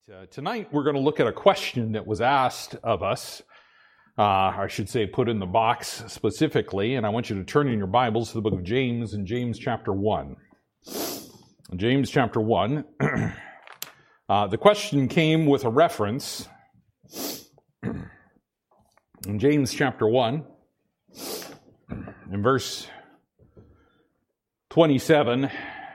Tonight we're going to look at a question that was asked of us, I should say put in the box specifically, and I want you to turn in your Bibles to the book of James in James chapter 1. James chapter 1. The question came with a reference in James chapter 1, in verse 27.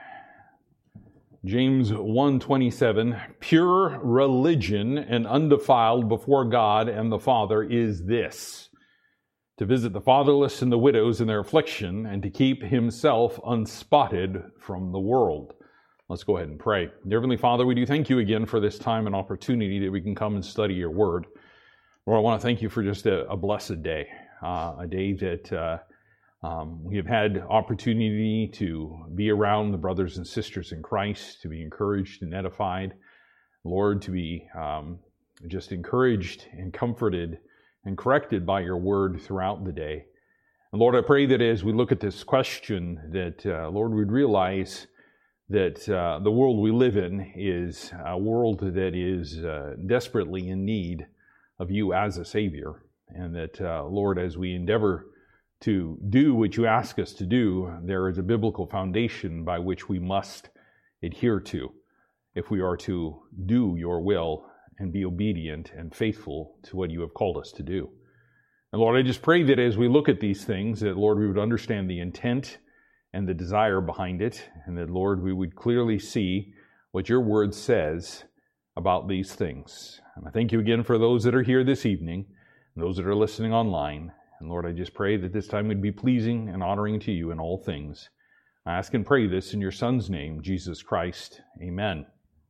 James 1:27, pure religion and undefiled before God and the Father is this, to visit the fatherless and the widows in their affliction and to keep himself unspotted from the world. Let's go ahead and pray. Dear Heavenly Father, we do thank you again for this time and opportunity that we can come and study your word. Lord, I want to thank you for just a blessed day, a day that we have had opportunity to be around the brothers and sisters in Christ, to be encouraged and edified. Lord, to be just encouraged and comforted and corrected by your word throughout the day. And Lord, I pray that as we look at this question, that, Lord, we'd realize that the world we live in is a world that is desperately in need of you as a Savior. And that, Lord, as we endeavor to do what you ask us to do, there is a biblical foundation by which we must adhere to if we are to do your will and be obedient and faithful to what you have called us to do. And Lord, I just pray that as we look at these things, that Lord, we would understand the intent and the desire behind it, and that Lord, we would clearly see what your word says about these things. And I thank you again for those that are here this evening, and those that are listening online. And Lord, I just pray that this time would be pleasing and honoring to you in all things. I ask and pray this in your Son's name, Jesus Christ. Amen.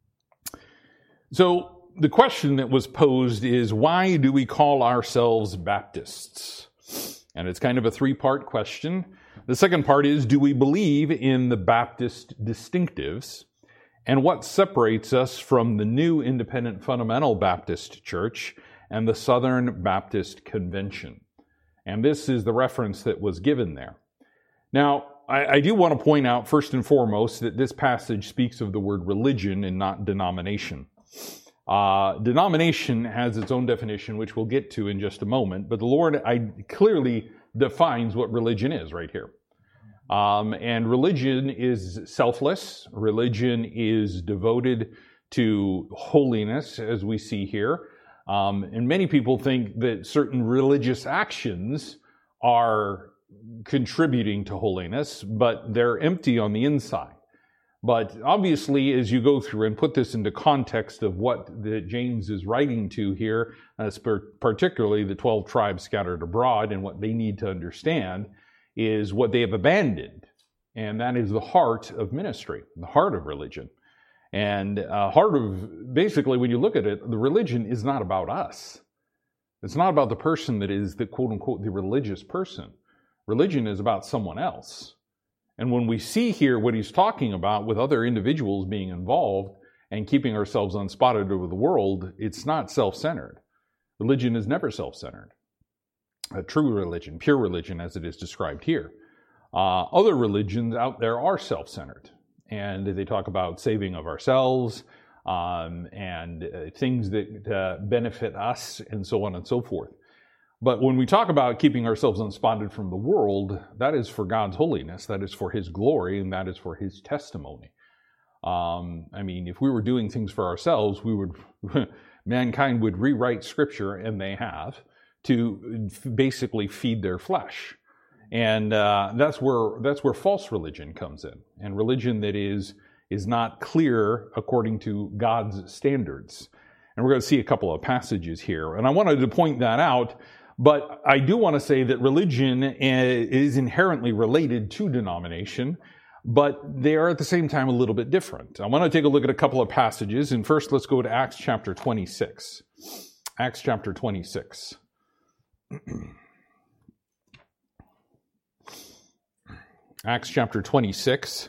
So the question that was posed is, why do we call ourselves Baptists? And it's kind of a three-part question. The second part is, do we believe in the Baptist distinctives? And what separates us from the new Independent Fundamental Baptist Church and the Southern Baptist Convention? And this is the reference that was given there. Now, I do want to point out first and foremost that this passage speaks of the word religion and not denomination. Denomination has its own definition, which we'll get to in just a moment, but the Lord clearly defines what religion is right here. And religion is selfless. Religion is devoted to holiness, as we see here. And many people think that certain religious actions are contributing to holiness, but they're empty on the inside. But obviously, as you go through and put this into context of what James is writing to here, particularly the 12 tribes scattered abroad, and what they need to understand is what they have abandoned. And that is the heart of ministry, the heart of religion. And basically, when you look at it, the religion is not about us. It's not about the person that is the quote-unquote the religious person. Religion is about someone else. And when we see here what he's talking about with other individuals being involved and keeping ourselves unspotted over the world, it's not self-centered. Religion is never self-centered. A true religion, pure religion, as it is described here. Other religions out there are self-centered. And they talk about saving of ourselves and things that benefit us and so on and so forth. But when we talk about keeping ourselves unspotted from the world, that is for God's holiness, that is for His glory, and that is for His testimony. If we were doing things for ourselves, mankind would rewrite Scripture, and they have, to basically feed their flesh. And that's where false religion comes in, and religion that is not clear according to God's standards. And we're going to see a couple of passages here, and I wanted to point that out. But I do want to say that religion is inherently related to denomination, but they are at the same time a little bit different. I want to take a look at a couple of passages, and first let's go to Acts chapter 26. Acts chapter 26. Acts chapter 26.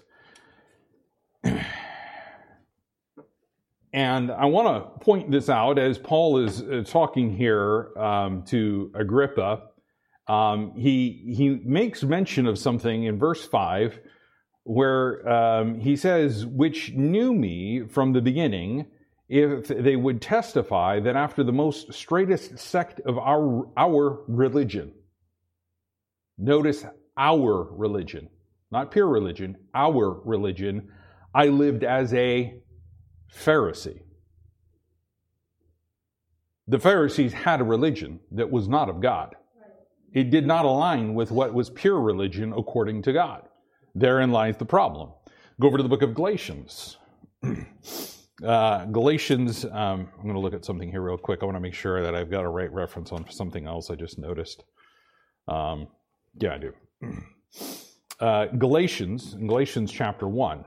And I want to point this out as Paul is talking here to Agrippa. He makes mention of something in verse 5 where he says, which knew me from the beginning if they would testify that after the most straightest sect of our religion, notice our religion, not pure religion, our religion, I lived as a Pharisee. The Pharisees had a religion that was not of God. It did not align with what was pure religion according to God. Therein lies the problem. Go over to the book of Galatians. Galatians, I'm going to look at something here real quick. I want to make sure that I've got a right reference on something else I just noticed. Yeah, I do. Galatians chapter 1.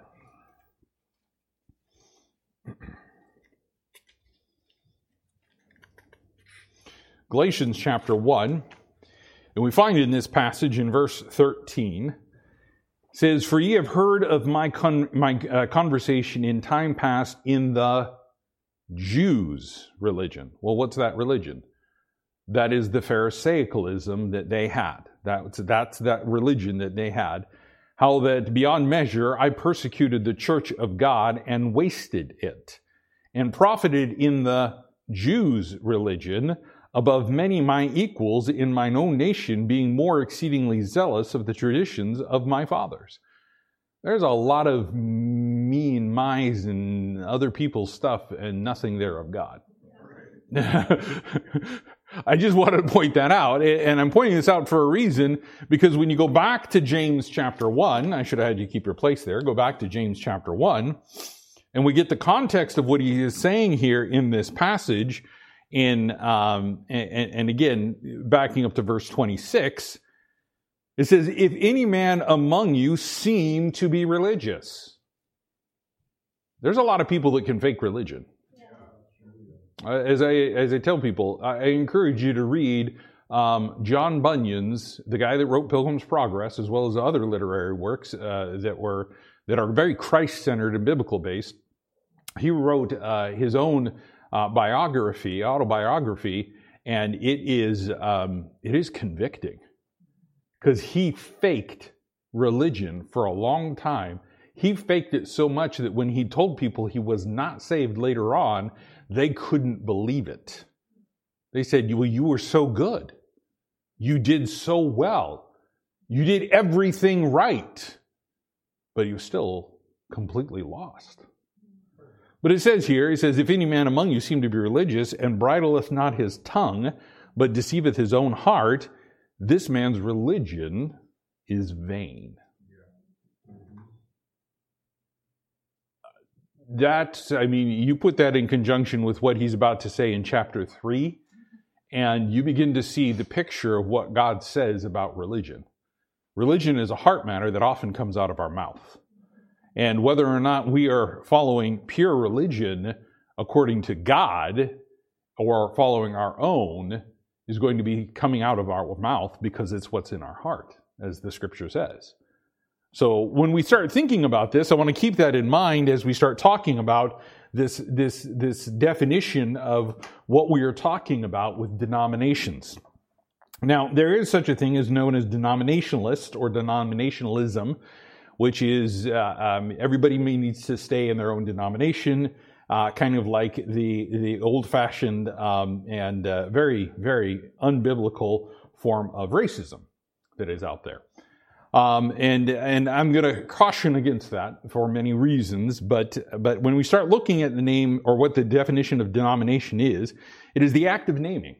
Galatians chapter 1, and we find in this passage in verse 13, says, "For ye have heard of my conversation in time past in the Jews' religion." Well, what's that religion? That is the Pharisaicalism that they had. That's that religion that they had. How that beyond measure I persecuted the church of God and wasted it, and profited in the Jews' religion above many my equals in mine own nation, being more exceedingly zealous of the traditions of my fathers. There's a lot of me and my's and other people's stuff and nothing there of God. I just wanted to point that out, and I'm pointing this out for a reason, because when you go back to James chapter 1, I should have had you keep your place there, go back to James chapter 1, and we get the context of what he is saying here in this passage, and again, backing up to verse 26, it says, "If any man among you seem to be religious." There's a lot of people that can fake religion. As I tell people, I encourage you to read John Bunyan's, the guy that wrote Pilgrim's Progress, as well as other literary works that are very Christ-centered and biblical-based. He wrote his own autobiography, and it is convicting, because he faked religion for a long time. He faked it so much that when he told people he was not saved later on, they couldn't believe it. They said, "Well, you were so good. You did so well. You did everything right." But he was still completely lost. But it says here, he says, "If any man among you seem to be religious, and bridleth not his tongue, but deceiveth his own heart, this man's religion is vain." You put that in conjunction with what he's about to say in chapter 3, and you begin to see the picture of what God says about religion. Religion is a heart matter that often comes out of our mouth. And whether or not we are following pure religion according to God or following our own is going to be coming out of our mouth, because it's what's in our heart, as the scripture says. So when we start thinking about this, I want to keep that in mind as we start talking about this definition of what we are talking about with denominations. Now, there is such a thing as known as denominationalist or denominationalism, which is everybody needs to stay in their own denomination, kind of like the old-fashioned and very, very unbiblical form of racism that is out there. And I'm going to caution against that for many reasons, but when we start looking at the name, or what the definition of denomination is, it is the act of naming.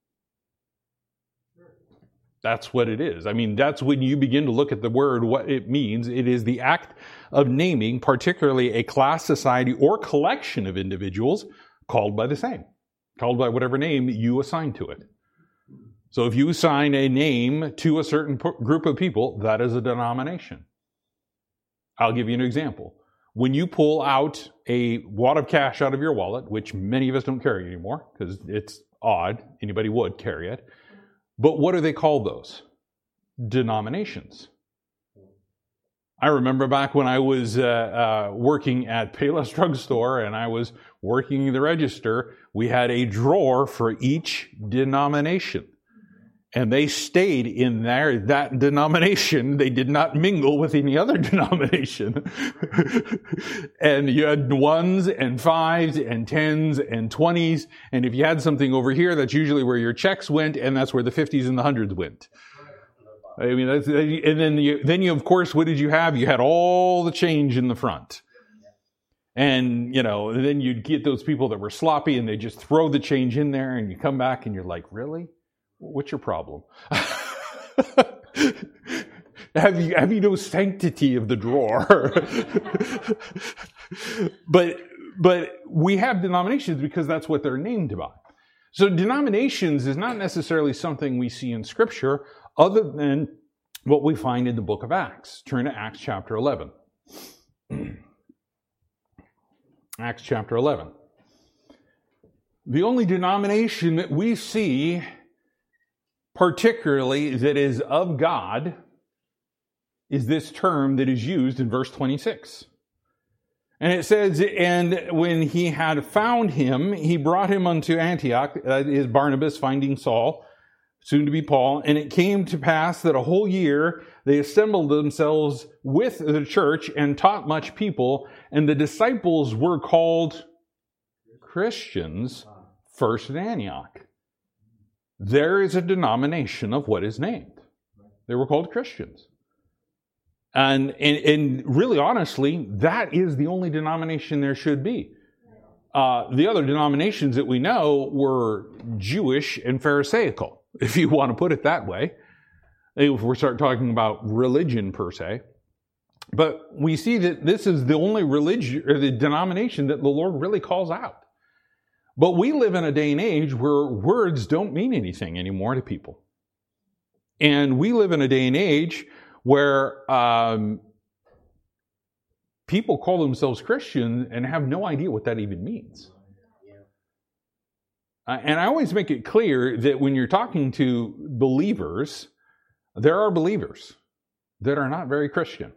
That's what it is. I mean, that's when you begin to look at the word, what it means. It is the act of naming, particularly a class, society, or collection of individuals called by the same, called by whatever name you assign to it. So if you assign a name to a certain group of people, that is a denomination. I'll give you an example. When you pull out a wad of cash out of your wallet, which many of us don't carry anymore because it's odd, anybody would carry it. But what do they call those? Denominations. I remember back when I was working at Payless Drugstore and I was working the register, we had a drawer for each denomination. And they stayed in that denomination. They did not mingle with any other denomination. And you had 1s and 5s and 10s and 20s. And if you had something over here, that's usually where your checks went, and that's where the 50s and the 100s went. I mean, and then you, of course, what did you have? You had all the change in the front. And, then you'd get those people that were sloppy, and they just throw the change in there, and you come back and you're like, really? What's your problem? Have you no sanctity of the drawer? But we have denominations because that's what they're named by. So denominations is not necessarily something we see in Scripture other than what we find in the book of Acts. Turn to Acts chapter 11. Acts chapter 11. The only denomination that we see particularly that is of God is this term that is used in verse 26. And it says, and when he had found him, he brought him unto Antioch, that is Barnabas finding Saul, soon to be Paul. And it came to pass that a whole year they assembled themselves with the church and taught much people. And the disciples were called Christians first in Antioch. There is a denomination of what is named. They were called Christians. And really, honestly, that is the only denomination there should be. The other denominations that we know were Jewish and Pharisaical, if you want to put it that way, if we start talking about religion per se. But we see that this is the only religion or the denomination that the Lord really calls out. But we live in a day and age where words don't mean anything anymore to people. And we live in a day and age where people call themselves Christian and have no idea what that even means. And I always make it clear that when you're talking to believers, there are believers that are not very Christian.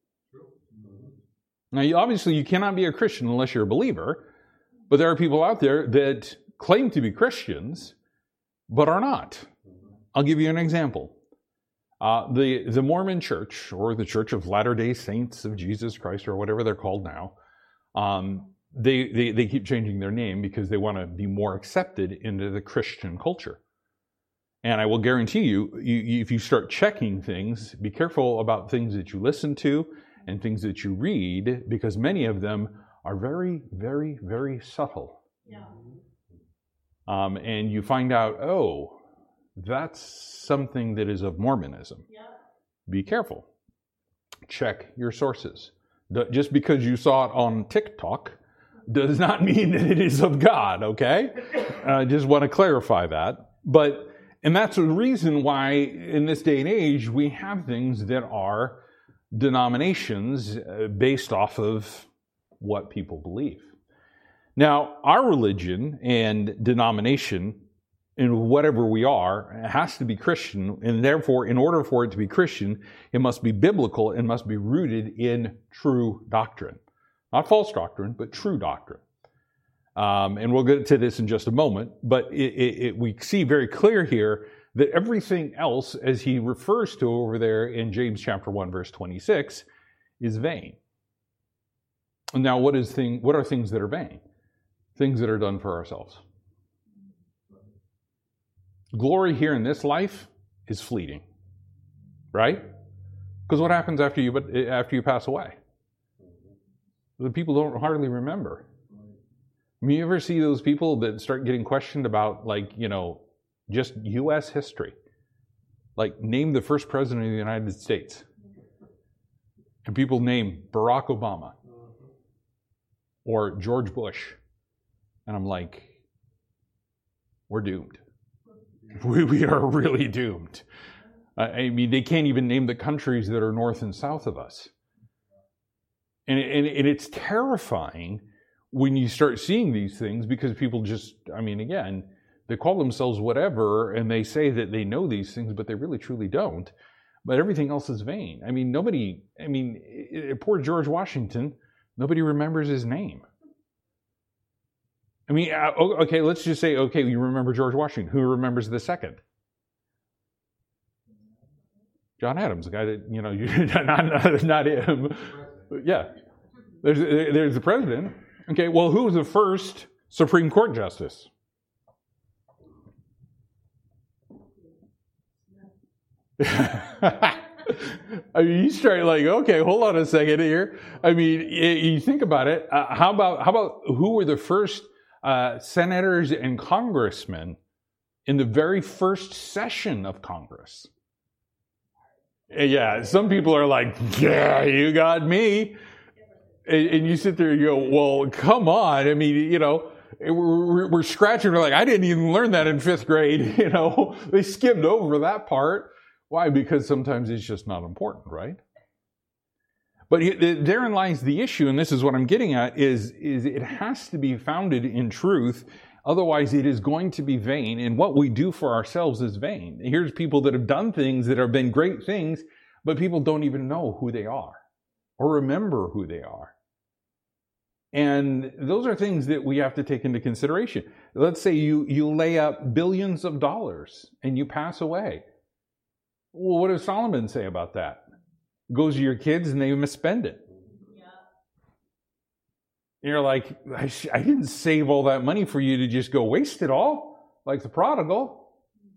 Now, obviously, you cannot be a Christian unless you're a believer. But there are people out there that claim to be Christians, but are not. I'll give you an example. The Mormon Church, or the Church of Latter-day Saints of Jesus Christ, or whatever they're called now, they keep changing their name because they want to be more accepted into the Christian culture. And I will guarantee you, if you start checking things, be careful about things that you listen to and things that you read, because many of them are very, very, very subtle. Yeah. And you find out, oh, that's something that is of Mormonism. Yeah. Be careful. Check your sources. Just because you saw it on TikTok does not mean that it is of God, okay? I just want to clarify that. And that's the reason why in this day and age we have things that are denominations based off of what people believe. Now, our religion and denomination, in whatever we are, has to be Christian, and therefore, in order for it to be Christian, it must be biblical and must be rooted in true doctrine. Not false doctrine, but true doctrine. And we'll get to this in just a moment, but we see very clear here that everything else, as he refers to over there in James chapter 1, verse 26, is vain. Now, what are things that are vain? Things that are done for ourselves. Glory here in this life is fleeting, right? Because what happens after you pass away? The people don't hardly remember. I mean, you ever see those people that start getting questioned about, just U.S. history? Like, name the first president of the United States. And people name Barack Obama. Or George Bush. And I'm like, we're doomed. We are really doomed. I mean, they can't even name the countries that are north and south of us. And it's terrifying when you start seeing these things because people again, they call themselves whatever and they say that they know these things, but they really truly don't. But everything else is vain. I mean, poor George Washington, nobody remembers his name. I mean, okay, let's just say, okay, you remember George Washington. Who remembers the second? John Adams, the guy that, not him. Yeah. There's the president. Okay, well, who was the first Supreme Court justice? I mean, you start like, okay, hold on a second here. I mean, you think about it. How about who were the first senators and congressmen in the very first session of Congress? Yeah, some people are like, yeah, you got me. And you sit there and you go, well, come on. I mean, we're scratching. We're like, I didn't even learn that in 5th grade. They skimmed over that part. Why? Because sometimes it's just not important, right? But therein lies the issue, and this is what I'm getting at, is it has to be founded in truth. Otherwise, it is going to be vain, and what we do for ourselves is vain. Here's people that have done things that have been great things, but people don't even know who they are or remember who they are. And those are things that we have to take into consideration. Let's say you lay up billions of dollars and you pass away. Well, what does Solomon say about that? It goes to your kids and they misspend it. Yeah. You're like, I didn't save all that money for you to just go waste it all, like the prodigal.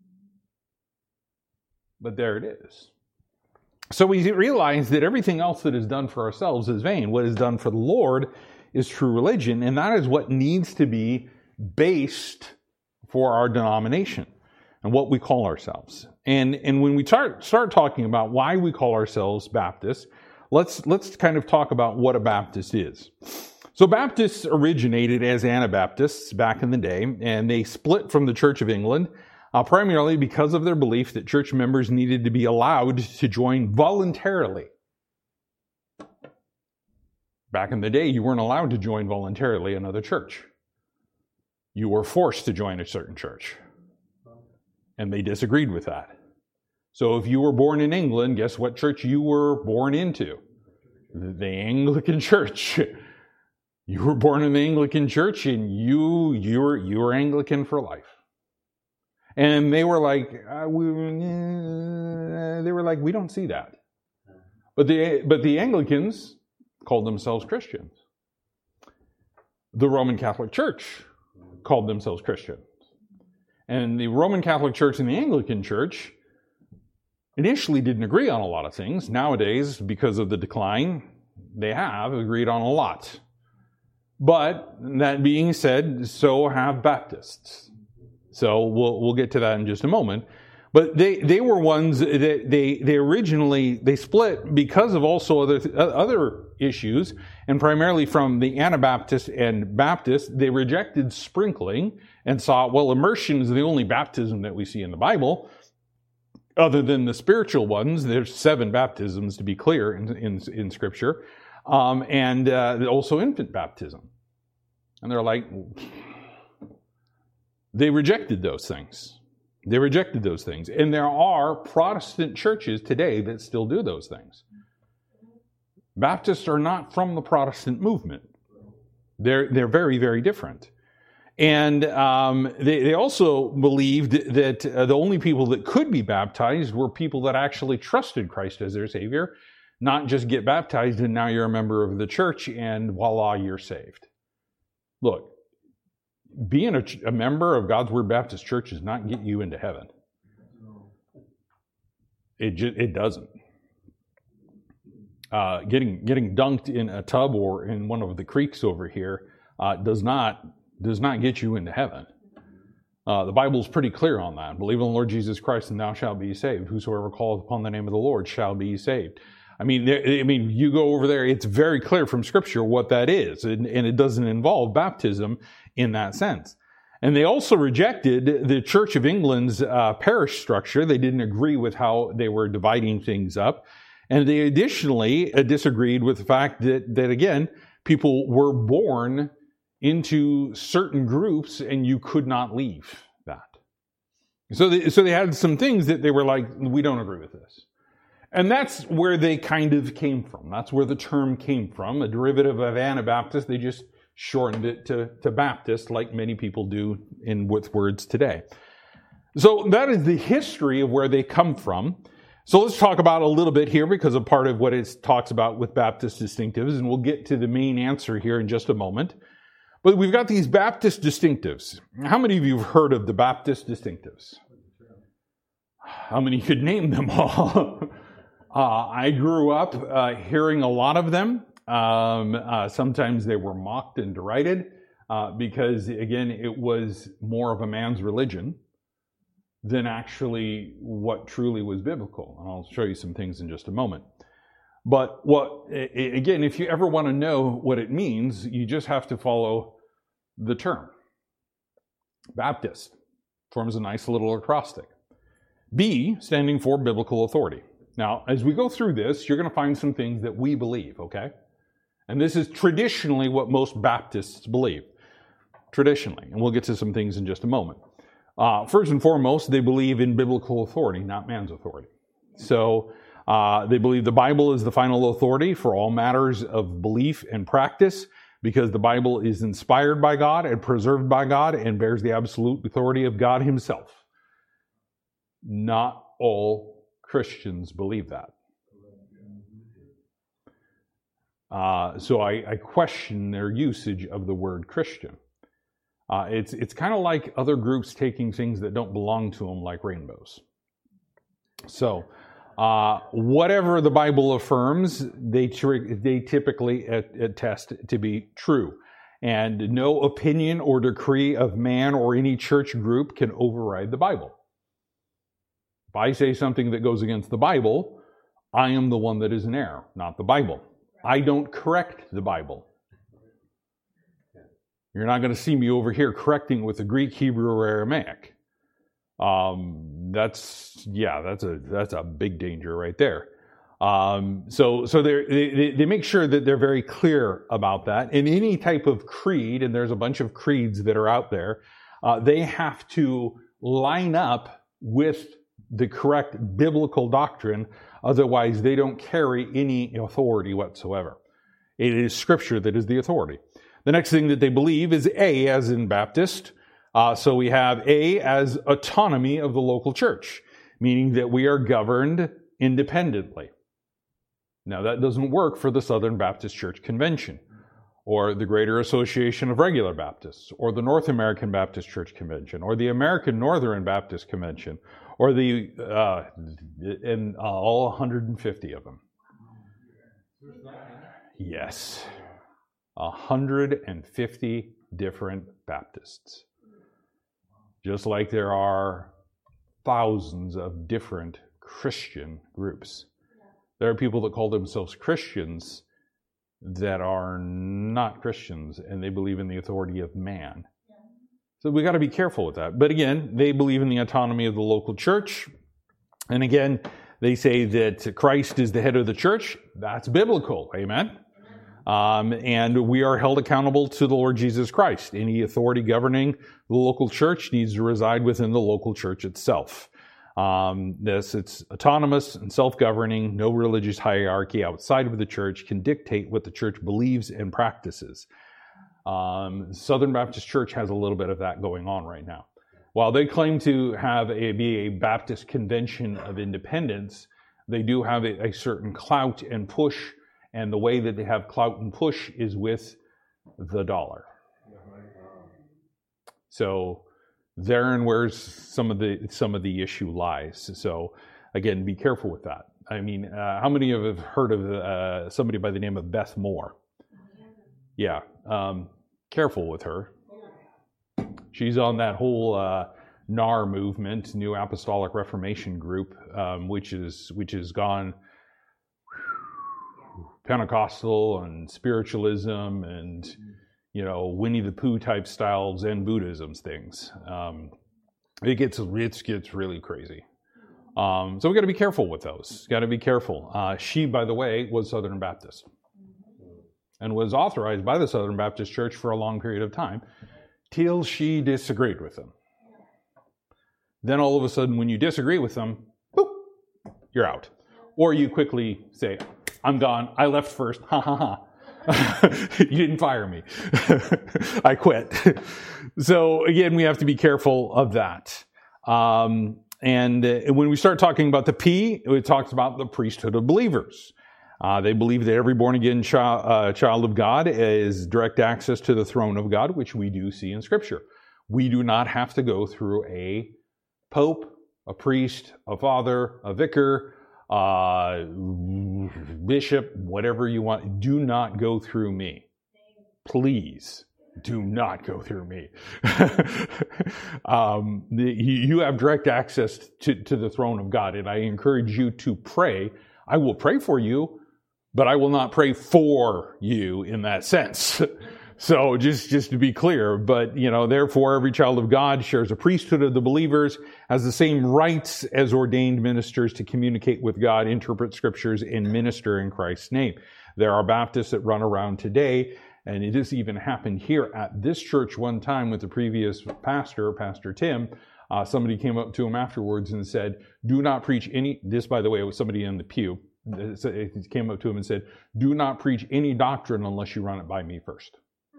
But there it is. So we realize that everything else that is done for ourselves is vain. What is done for the Lord is true religion, and that is what needs to be based for our denomination and what we call ourselves. And when we start talking about why we call ourselves Baptists, let's kind of talk about what a Baptist is. So Baptists originated as Anabaptists back in the day, and they split from the Church of England primarily because of their belief that church members needed to be allowed to join voluntarily. Back in the day, you weren't allowed to join voluntarily another church. You were forced to join a certain church. And they disagreed with that. So if you were born in England, guess what church you were born into? The Anglican Church. You were born in the Anglican Church, and you were Anglican for life. And they were like, we don't see that. But the Anglicans called themselves Christians. The Roman Catholic Church called themselves Christians. And the Roman Catholic Church and the Anglican Church initially didn't agree on a lot of things. Nowadays, because of the decline, they have agreed on a lot. But that being said, so have Baptists. So we'll get to that in just a moment. But they were ones that they originally split because of also other issues, and primarily from the Anabaptists and Baptists. They rejected sprinkling and saw, well, immersion is the only baptism that we see in the Bible, other than the spiritual ones. There's 7 baptisms, to be clear, in Scripture, and also infant baptism. And they're like, they rejected those things. They rejected those things. And there are Protestant churches today that still do those things. Baptists are not from the Protestant movement. They're very, very different. And they also believed that the only people that could be baptized were people that actually trusted Christ as their Savior, not just get baptized and now you're a member of the church and voila, you're saved. Look, being a member of God's Word Baptist Church does not get you into heaven. It doesn't. Getting dunked in a tub or in one of the creeks over here does not get you into heaven. The Bible is pretty clear on that. Believe in the Lord Jesus Christ and thou shalt be saved. Whosoever calleth upon the name of the Lord shall be saved. I mean, you go over there, it's very clear from Scripture what that is, and it doesn't involve baptism in that sense. And they also rejected the Church of England's parish structure. They didn't agree with how they were dividing things up. And they additionally disagreed with the fact that again, people were born into certain groups and you could not leave that. So they had some things that they were like, we don't agree with this. And that's where they kind of came from. That's where the term came from, a derivative of Anabaptist. They just shortened it to Baptist, like many people do with words today. So that is the history of where they come from. So let's talk about a little bit here because of part of what it talks about with Baptist distinctives, and we'll get to the main answer here in just a moment. But we've got these Baptist distinctives. How many of you have heard of the Baptist distinctives? How many could name them all? I grew up hearing a lot of them. Sometimes they were mocked and derided because, again, it was more of a man's religion than actually what truly was biblical. And I'll show you some things in just a moment. But again, if you ever want to know what it means, you just have to follow the term. Baptist forms a nice little acrostic. B, standing for biblical authority. Now, as we go through this, you're going to find some things that we believe, okay? And this is traditionally what most Baptists believe. Traditionally. And we'll get to some things in just a moment. First and foremost, they believe in biblical authority, not man's authority. So, they believe the Bible is the final authority for all matters of belief and practice because the Bible is inspired by God and preserved by God and bears the absolute authority of God himself. Not all Christians believe that. So I question their usage of the word Christian. It's kind of like other groups taking things that don't belong to them, like rainbows. So, whatever the Bible affirms, they typically attest to be true. And no opinion or decree of man or any church group can override the Bible. If I say something that goes against the Bible, I am the one that is in error, not the Bible. I don't correct the Bible. You're not going to see me over here correcting with the Greek, Hebrew, or Aramaic. That's a big danger right there. So they make sure that they're very clear about that. In any type of creed, and there's a bunch of creeds that are out there, they have to line up with the correct biblical doctrine. Otherwise, they don't carry any authority whatsoever. It is Scripture that is the authority. The next thing that they believe is A, as in Baptist. So we have A as autonomy of the local church, meaning that we are governed independently. Now, that doesn't work for the Southern Baptist Church Convention, or the Greater Association of Regular Baptists, or the North American Baptist Church Convention, or the American Northern Baptist Convention, or all 150 of them. Yes. 150 different Baptists. Just like there are thousands of different Christian groups. There are people that call themselves Christians that are not Christians, and they believe in the authority of man. So we got to be careful with that. But again, they believe in the autonomy of the local church. And again, they say that Christ is the head of the church. That's biblical. Amen? And we are held accountable to the Lord Jesus Christ. Any authority governing the local church needs to reside within the local church itself. It's autonomous and self-governing. No religious hierarchy outside of the church can dictate what the church believes and practices. Southern Baptist Church has a little bit of that going on right now. While they claim to be a Baptist Convention of Independence, they do have a certain clout and push. And the way that they have clout and push is with the dollar. So therein where some of the issue lies. So again, be careful with that. I mean, how many of you have heard of somebody by the name of Beth Moore? Yeah, careful with her. She's on that whole NAR movement, New Apostolic Reformation group, which has gone Pentecostal and spiritualism and, Winnie the Pooh type style Zen Buddhism things. It gets really crazy. So we got to be careful with those. Got to be careful. She, by the way, was Southern Baptist and was authorized by the Southern Baptist Church for a long period of time till she disagreed with them. Then all of a sudden, when you disagree with them, boop, you're out. Or you quickly say, I'm gone. I left first. Ha ha ha. You didn't fire me. I quit. So again, we have to be careful of that. And when we start talking about the P, it talks about the priesthood of believers. They believe that every born-again child of God is direct access to the throne of God, which we do see in Scripture. We do not have to go through a pope, a priest, a father, a vicar, bishop, whatever you want. Do not go through me. Please do not go through me. You have direct access to the throne of God, and I encourage you to pray. I will pray for you, but I will not pray for you in that sense. So just to be clear, but therefore every child of God shares a priesthood of the believers, has the same rights as ordained ministers to communicate with God, interpret scriptures, and minister in Christ's name. There are Baptists that run around today, and it has even happened here at this church one time with the previous pastor, Pastor Tim. Somebody came up to him afterwards and said, do not preach any, this by the way, it was somebody in the pew, it came up to him and said, do not preach any doctrine unless you run it by me first.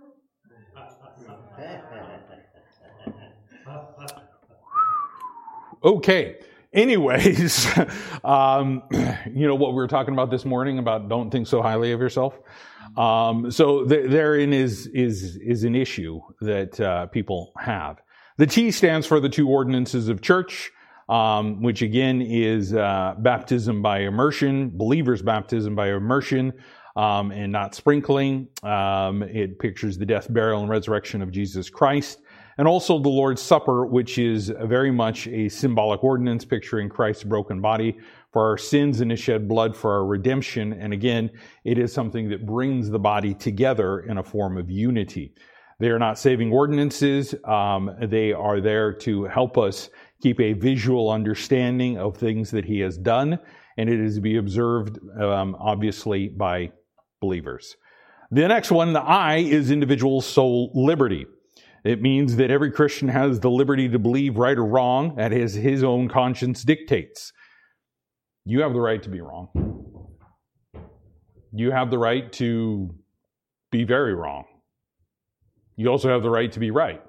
Okay. Anyways, what we were talking about this morning about don't think so highly of yourself. So therein is an issue that people have. The T stands for the two ordinances of church, which again is baptism by immersion, believers' baptism by immersion, and not sprinkling. It pictures the death, burial, and resurrection of Jesus Christ. And also the Lord's Supper, which is very much a symbolic ordinance picturing Christ's broken body for our sins and his shed blood for our redemption. And again, it is something that brings the body together in a form of unity. They are not saving ordinances. They are there to help us keep a visual understanding of things that he has done. And it is to be observed, obviously, by believers. The next one, the I, is individual soul liberty. It means that every Christian has the liberty to believe right or wrong as his own conscience dictates. You have the right to be wrong. You have the right to be very wrong. You also have the right to be right.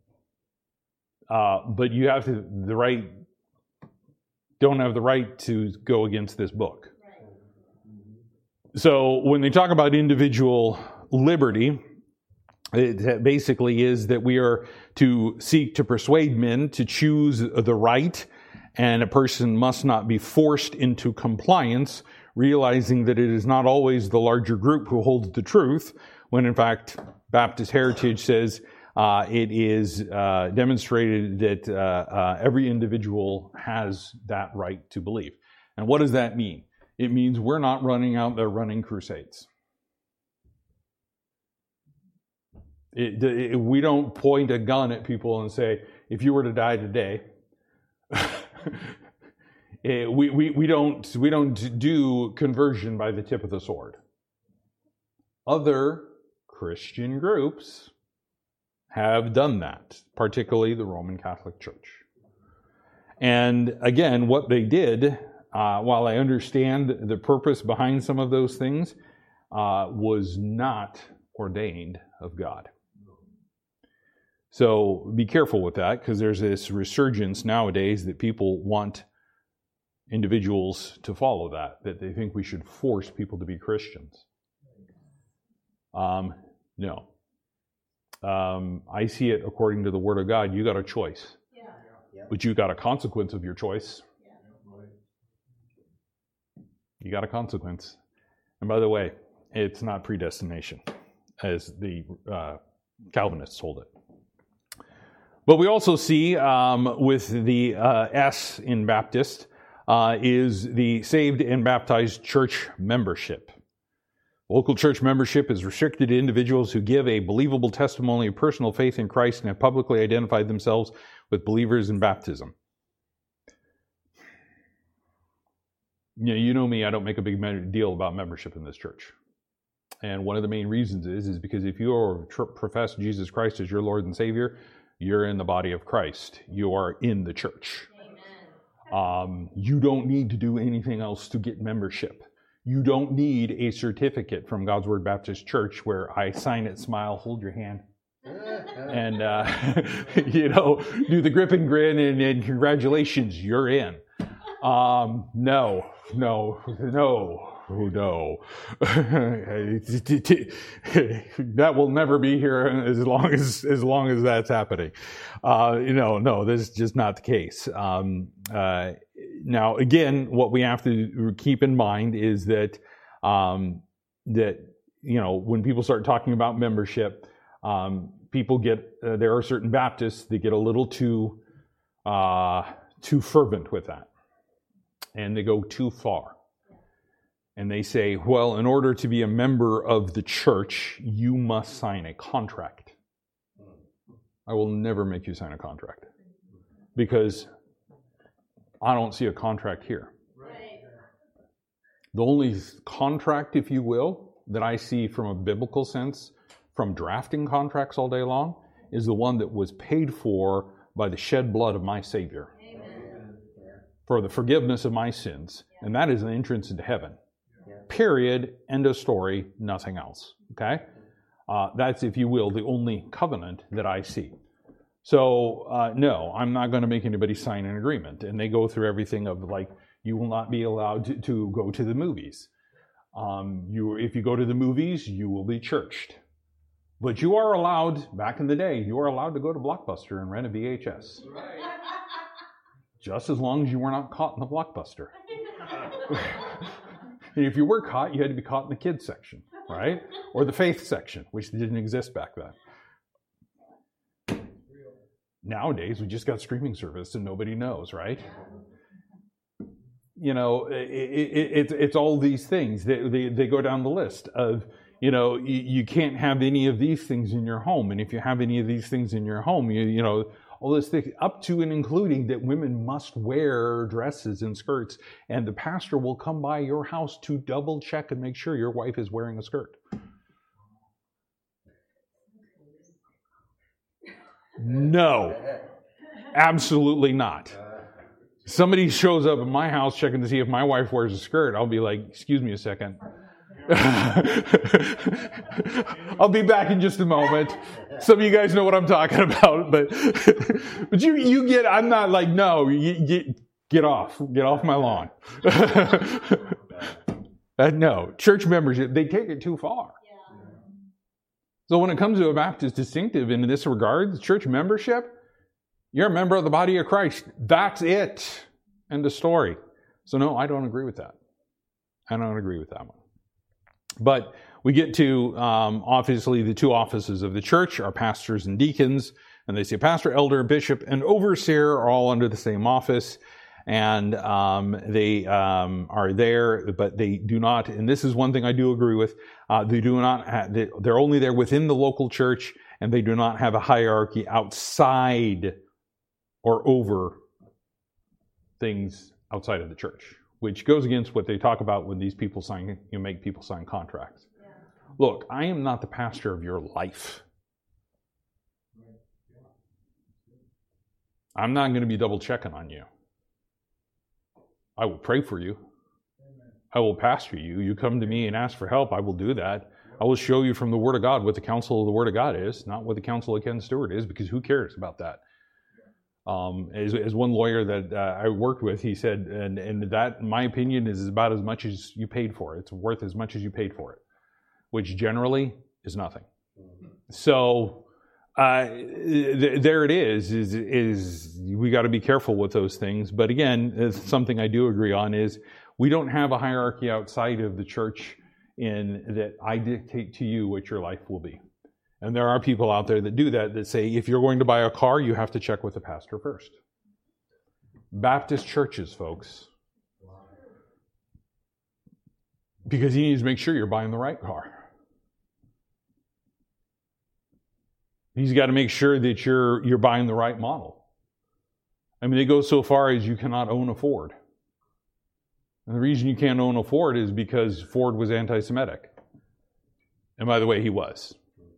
But you have don't have the right to go against this book. So when they talk about individual liberty, it basically is that we are to seek to persuade men to choose the right, and a person must not be forced into compliance, realizing that it is not always the larger group who holds the truth, when in fact Baptist Heritage says it is demonstrated that every individual has that right to believe. And what does that mean? It means we're not running out there running crusades. We don't point a gun at people and say, if you were to die today, we don't do conversion by the tip of the sword. Other Christian groups have done that, particularly the Roman Catholic Church. And again, what they did, while I understand the purpose behind some of those things, was not ordained of God. So be careful with that, because there's this resurgence nowadays that people want individuals to follow that they think we should force people to be Christians. No. I see it according to the Word of God. You got a choice. Yeah. But you got a consequence of your choice. Yeah. You got a consequence. And by the way, it's not predestination, as the Calvinists hold it. But we also see with the S in Baptist is the saved and baptized church membership. Local church membership is restricted to individuals who give a believable testimony of personal faith in Christ and have publicly identified themselves with believers in baptism. You know me, I don't make a big deal about membership in this church. And one of the main reasons is because if you profess Jesus Christ as your Lord and Savior, you're in the body of Christ. You are in the church. Amen. You don't need to do anything else to get membership. You don't need a certificate from God's Word Baptist Church where I sign it, smile, hold your hand. and do the grip and grin and congratulations, you're in. No. That will never be here as long as that's happening. No, this is just not the case. Now, again, what we have to keep in mind is that when people start talking about membership, people there are certain Baptists that get a little too fervent with that, and they go too far. And they say, well, in order to be a member of the church, you must sign a contract. I will never make you sign a contract, because I don't see a contract here. Right. The only contract, if you will, that I see from a biblical sense, from drafting contracts all day long, is the one that was paid for by the shed blood of my Savior. Amen. For the forgiveness of my sins. And that is an entrance into heaven. Period. End of story. Nothing else. Okay? That's, if you will, the only covenant that I see. So, no, I'm not going to make anybody sign an agreement. And they go through everything of, like, you will not be allowed to go to the movies. If you go to the movies, you will be churched. But you are allowed, back in the day, you are allowed to go to Blockbuster and rent a VHS. Right. Just as long as you were not caught in the Blockbuster. And if you were caught, you had to be caught in the kids section, right? Or the faith section, which didn't exist back then. Nowadays, we just got streaming service and nobody knows, right? It's all these things. They go down the list of, you can't have any of these things in your home. And if you have any of these things in your home, all this thing, up to and including that women must wear dresses and skirts, and the pastor will come by your house to double check and make sure your wife is wearing a skirt. No, absolutely not. Somebody shows up at my house checking to see if my wife wears a skirt, I'll be like, excuse me a second. I'll be back in just a moment. Some of you guys know what I'm talking about, but you get, I'm not like, no, get off my lawn. No, church membership, they take it too far. Yeah. So when it comes to a Baptist distinctive in this regard, the church membership, you're a member of the body of Christ. That's it. End of story. So no, I don't agree with that. I don't agree with that one. But we get to, obviously, the two offices of the church are pastors and deacons. And they say pastor, elder, bishop, and overseer are all under the same office. And they are there, but they do not, and this is one thing I do agree with, they do not, they're only there within the local church, and they do not have a hierarchy outside or over things outside of the church, which goes against what they talk about when these people make people sign contracts. Yeah. Look, I am not the pastor of your life. I'm not going to be double checking on you. I will pray for you. I will pastor you. You come to me and ask for help, I will do that. I will show you from the Word of God what the counsel of the Word of God is, not what the counsel of Ken Stewart is, because who cares about that? As one lawyer that I worked with, he said, and that, in my opinion, is about as much as you paid for it. It's worth as much as you paid for it, which generally is nothing. So there it is we got to be careful with those things. But again, something I do agree on is we don't have a hierarchy outside of the church in that I dictate to you what your life will be. And there are people out there that do that say, if you're going to buy a car, you have to check with the pastor first. Baptist churches, folks. Because he needs to make sure you're buying the right car. He's got to make sure that you're buying the right model. I mean, they go so far as you cannot own a Ford. And the reason you can't own a Ford is because Ford was anti-Semitic. And by the way, he was.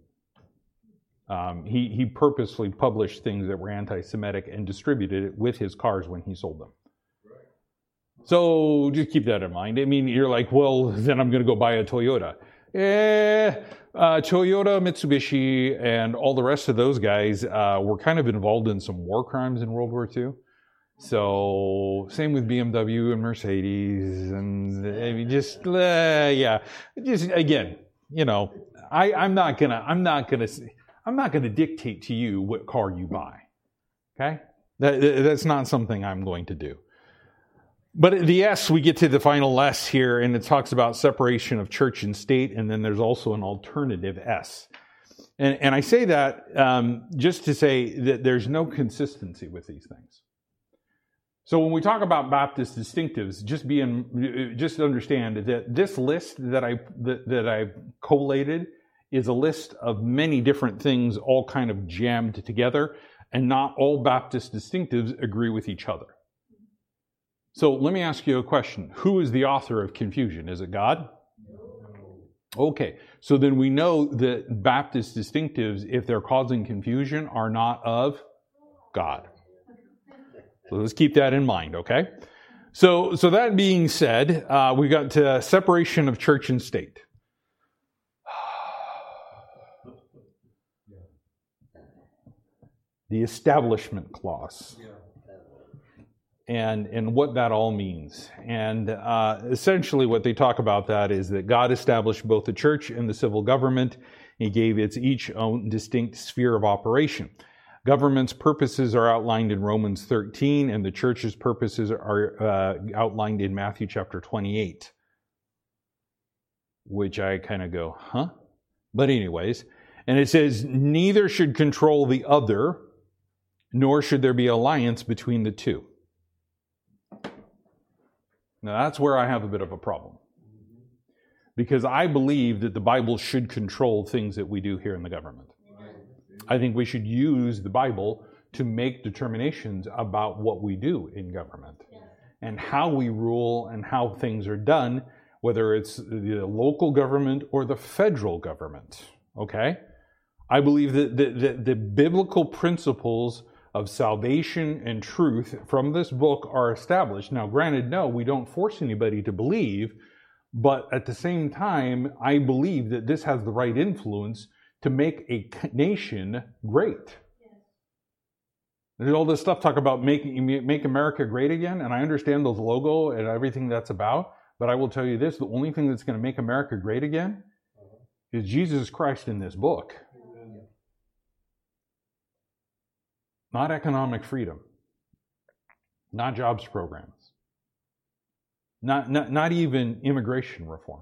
He purposely published things that were anti-Semitic and distributed it with his cars when he sold them. So just keep that in mind. I mean, you're like, well, then I'm going to go buy a Toyota. Toyota, Mitsubishi, and all the rest of those guys were kind of involved in some war crimes in World War II. So same with BMW and Mercedes, and I mean, just again, I'm not gonna dictate to you what car you buy. Okay, that's not something I'm going to do. But at the S, we get to the final S here, and it talks about separation of church and state, and then there's also an alternative S. And I say that just to say that there's no consistency with these things. So when we talk about Baptist distinctives, just understand that this list that I've collated is a list of many different things all kind of jammed together, and not all Baptist distinctives agree with each other. So let me ask you a question. Who is the author of confusion? Is it God? No. Okay, so then we know that Baptist distinctives, if they're causing confusion, are not of God. So let's keep that in mind, okay? So that being said, we got to separation of church and state. The Establishment Clause. And what that all means. And essentially what they talk about that is that God established both the church and the civil government. He gave its each own distinct sphere of operation. Government's purposes are outlined in Romans 13, and the church's purposes are outlined in Matthew chapter 28. Which I kind of go, huh? But anyways, and it says, neither should control the other, nor should there be alliance between the two. Now that's where I have a bit of a problem. Because I believe that the Bible should control things that we do here in the government. I think we should use the Bible to make determinations about what we do in government. And how we rule and how things are done, whether it's the local government or the federal government. Okay? I believe that the biblical principles of salvation and truth from this book are established. Now, granted, no, we don't force anybody to believe, but at the same time, I believe that this has the right influence to make a nation great. There's all this stuff talk about make America great again, and I understand those logo and everything that's about, but I will tell you this, the only thing that's going to make America great again is Jesus Christ in this book. Not economic freedom. Not jobs programs. Not even immigration reform.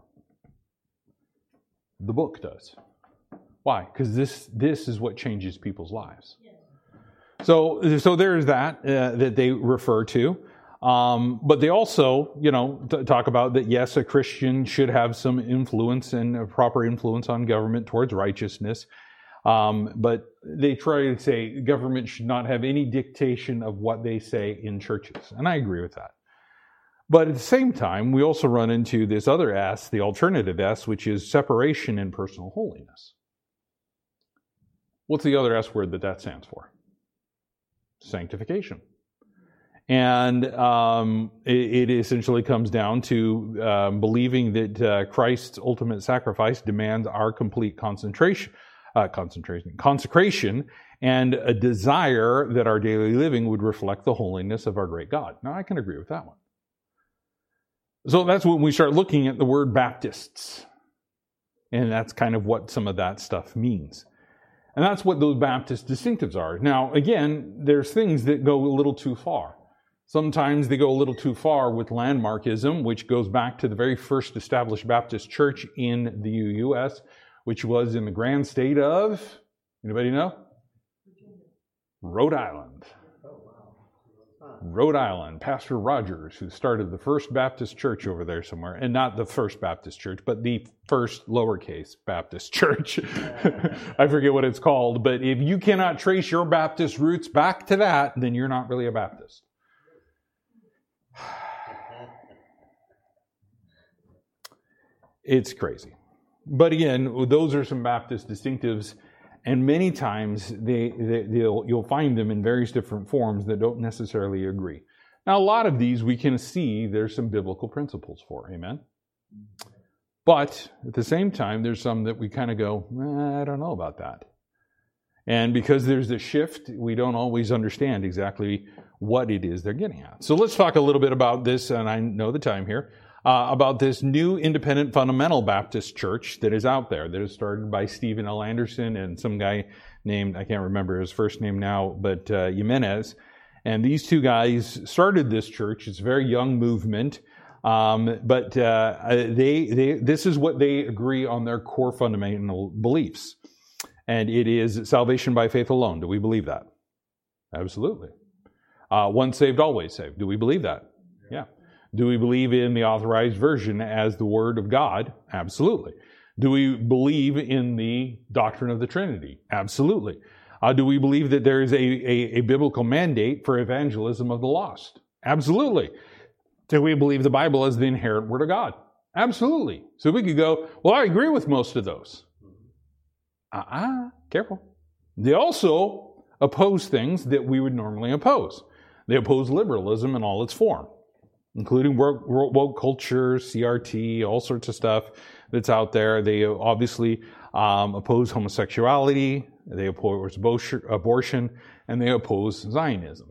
The book does. Why? Because this is what changes people's lives. So there's that that they refer to. But they also, talk about that, yes, a Christian should have some influence and a proper influence on government towards righteousness. But they try to say government should not have any dictation of what they say in churches. And I agree with that. But at the same time, we also run into this other S, the alternative S, which is separation and personal holiness. What's the other S word that stands for? Sanctification. And it essentially comes down to believing that Christ's ultimate sacrifice demands our complete consecration, and a desire that our daily living would reflect the holiness of our great God. Now, I can agree with that one. So that's when we start looking at the word Baptists. And that's kind of what some of that stuff means. And that's what those Baptist distinctives are. Now, again, there's things that go a little too far. Sometimes they go a little too far with landmarkism, which goes back to the very first established Baptist church in the U.S., which was in the grand state of, anybody know? Rhode Island. Rhode Island. Pastor Rogers, who started the first Baptist church over there somewhere, and not the first Baptist church, but the first lowercase Baptist church. I forget what it's called, but if you cannot trace your Baptist roots back to that, then you're not really a Baptist. It's crazy. But again, those are some Baptist distinctives, and many times you'll find them in various different forms that don't necessarily agree. Now, a lot of these we can see there's some biblical principles for, amen? But at the same time, there's some that we kind of go, I don't know about that. And because there's a shift, we don't always understand exactly what it is they're getting at. So let's talk a little bit about this, and I know the time here, about this new independent fundamental Baptist church that is out there, that is started by Stephen L. Anderson and some guy named, I can't remember his first name now, but Jimenez. And these two guys started this church. It's a very young movement. But this is what they agree on their core fundamental beliefs. And it is salvation by faith alone. Do we believe that? Absolutely. Once saved, always saved. Do we believe that? Yeah. Do we believe in the Authorized Version as the Word of God? Absolutely. Do we believe in the doctrine of the Trinity? Absolutely. Do we believe that there is a biblical mandate for evangelism of the lost? Absolutely. Do we believe the Bible is the inerrant Word of God? Absolutely. So we could go, well, I agree with most of those. Careful. They also oppose things that we would normally oppose. They oppose liberalism in all its form, including woke culture, CRT, all sorts of stuff that's out there. They obviously oppose homosexuality, they oppose abortion, and they oppose Zionism.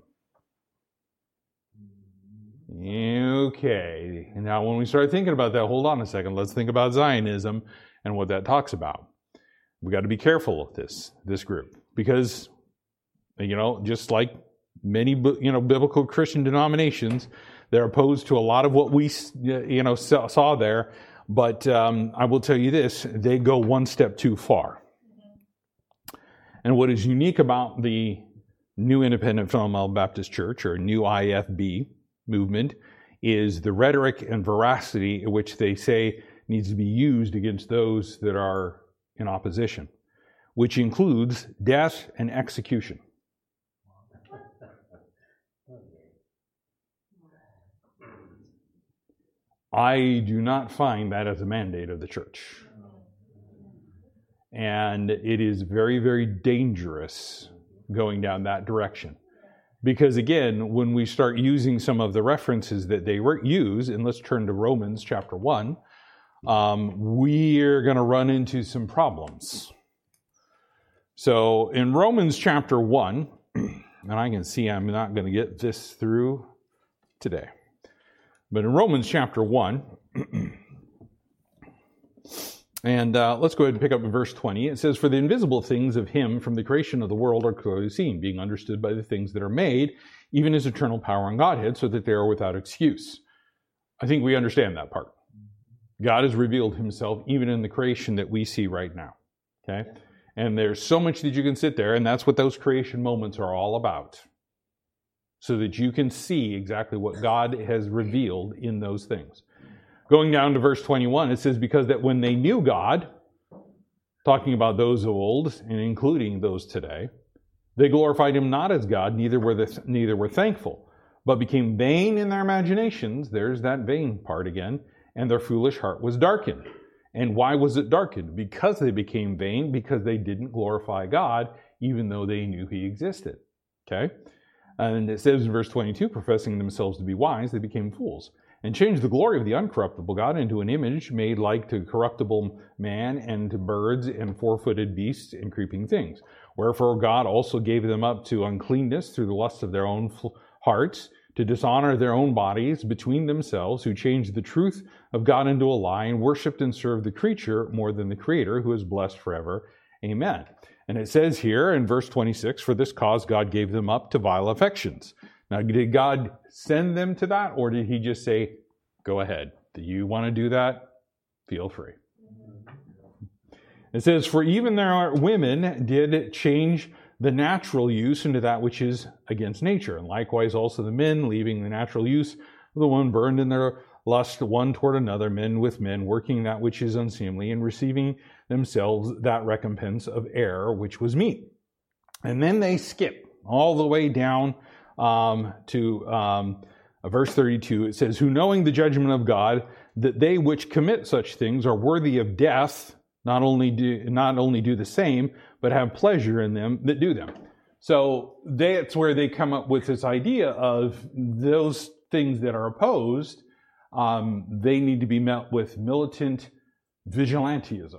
Okay, now when we start thinking about that, hold on a second, let's think about Zionism and what that talks about. We got to be careful of this group, because, just like many, biblical Christian denominations, they're opposed to a lot of what we, saw there. But I will tell you this, they go one step too far. And what is unique about the New Independent Fundamental Baptist Church, or New IFB movement, is the rhetoric and veracity in which they say needs to be used against those that are in opposition, which includes death and execution. I do not find that as a mandate of the church. And it is very, very dangerous going down that direction. Because again, when we start using some of the references that they use, and let's turn to Romans chapter 1, we're going to run into some problems. So in Romans chapter 1, and I can see I'm not going to get this through today, but in Romans chapter 1, and let's go ahead and pick up in verse 20. It says, "For the invisible things of him from the creation of the world are clearly seen, being understood by the things that are made, even his eternal power and Godhead, so that they are without excuse." I think we understand that part. God has revealed himself even in the creation that we see right now. Okay? And there's so much that you can sit there, and that's what those creation moments are all about. So that you can see exactly what God has revealed in those things. Going down to verse 21, it says, "Because that when they knew God," talking about those of old and including those today, "they glorified him not as God, neither were thankful, but became vain in their imaginations." There's that vain part again. "And their foolish heart was darkened." And why was it darkened? Because they became vain, because they didn't glorify God, even though they knew he existed. Okay? And it says in verse 22, "Professing themselves to be wise, they became fools, and changed the glory of the uncorruptible God into an image made like to corruptible man, and to birds, and four-footed beasts, and creeping things. Wherefore God also gave them up to uncleanness through the lust of their own hearts, to dishonor their own bodies between themselves, who changed the truth of God into a lie, and worshipped and served the creature more than the Creator, who is blessed forever. Amen." And it says here in verse 26, "For this cause God gave them up to vile affections." Now, did God send them to that, or did he just say, "Go ahead. Do you want to do that? Feel free." It says, "For even their women did change the natural use into that which is against nature. And likewise also the men, leaving the natural use of the one, burned in their lust one toward another, men with men, working that which is unseemly, and receiving themselves that recompense of error which was meet." And then they skip all the way down to verse 32. It says, "Who knowing the judgment of God, that they which commit such things are worthy of death, not only do the same, but have pleasure in them that do them." So that's where they come up with this idea of those things that are opposed. They need to be met with militant Vigilantism.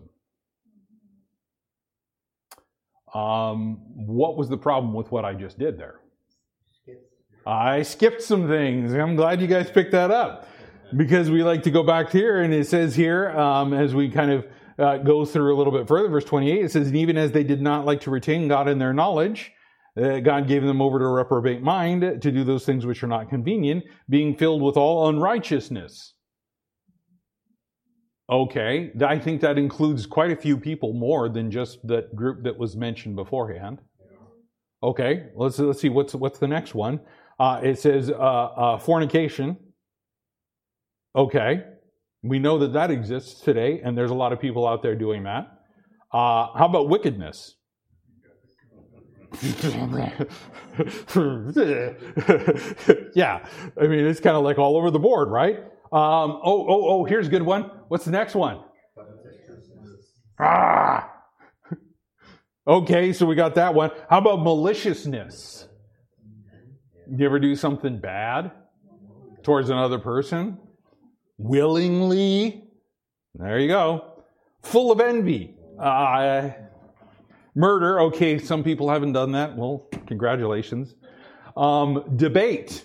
What was the problem with what I just did there? I skipped some things. I'm glad you guys picked that up, because we like to go back here, and it says here, as we kind of go through a little bit further, verse 28, it says, and even as they did not like to retain God in their knowledge, God gave them over to a reprobate mind to do those things which are not convenient, being filled with all unrighteousness. Okay, I think that includes quite a few people more than just that group that was mentioned beforehand. Okay, let's see what's the next one. It says fornication. Okay, we know that exists today, and there's a lot of people out there doing that. How about wickedness? Yeah, I mean, it's kind of like all over the board, right? Here's a good one. What's the next one? Okay, so we got that one. How about maliciousness? You ever do something bad towards another person? Willingly? There you go. Full of envy. Murder. Okay, some people haven't done that. Well, congratulations. Debate.